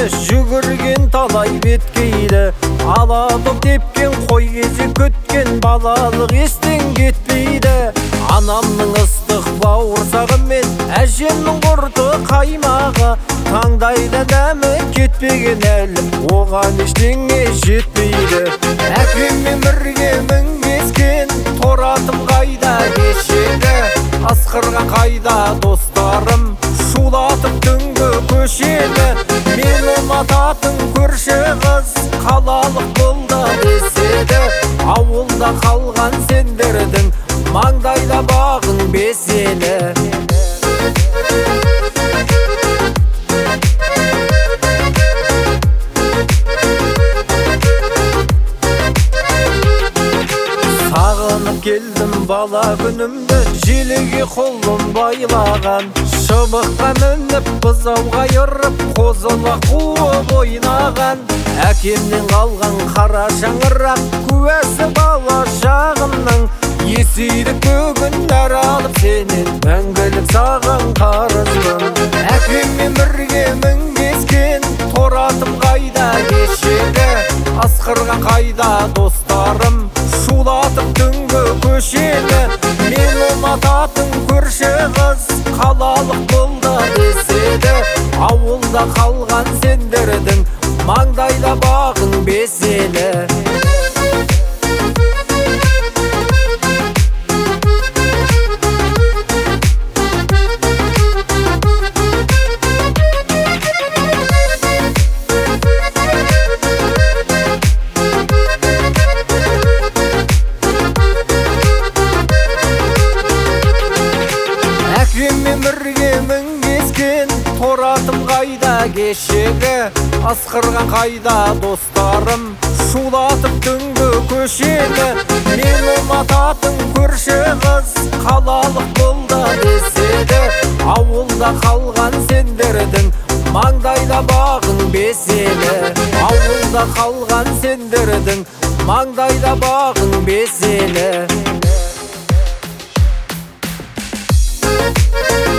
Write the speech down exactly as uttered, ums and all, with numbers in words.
күнімде жүгірген талай беткейді, алады тепкен қой кезі күткен балалық естен кетпейді. Анамның ыстық бауырсағы мен әжемнің құрты қаймағы, таңдайда дәмі кетпеген әлі, оған ештеңе жетпейді. Әкеммен бірге мінгескен торатым қайда кешегі, асқырған қайда достарым шулатып түнгі көшені. Мен ұнататын көрші қыз қалалық болды деседі, ауылда қалған сендердің маңдайда бағың беселі. Сағынып келдім бала күнімді, желіге қолым байлаған, шыбыққа мініп бұзауға үйіріп қозыла қуып ойнаған. Әкемнен қалған қара шаңырақ куәсі бала шағымның, есейдік бүгін нәр алып сенен мәңгілік саған қарызым. Әкеммен бірге мінгескен торатым қайда кешегі, асқырған қайда достарым шулатып түнгі көшені. Мен ұнататын көрші қыз қалалық болды деседі, ауылда қалған сендердің маңдайда бағың беселі. Әкеммен бірге мінгескен торатым қайда кешегі, асқырған қайда достарым шулатып түнгі көшені. Мен ұнататын көрші қыз қалалық болды деседі, ауылда қалған сендердің маңдайда бағың беселі. Ауылда қалған сендердің маңдайда бағың беселі.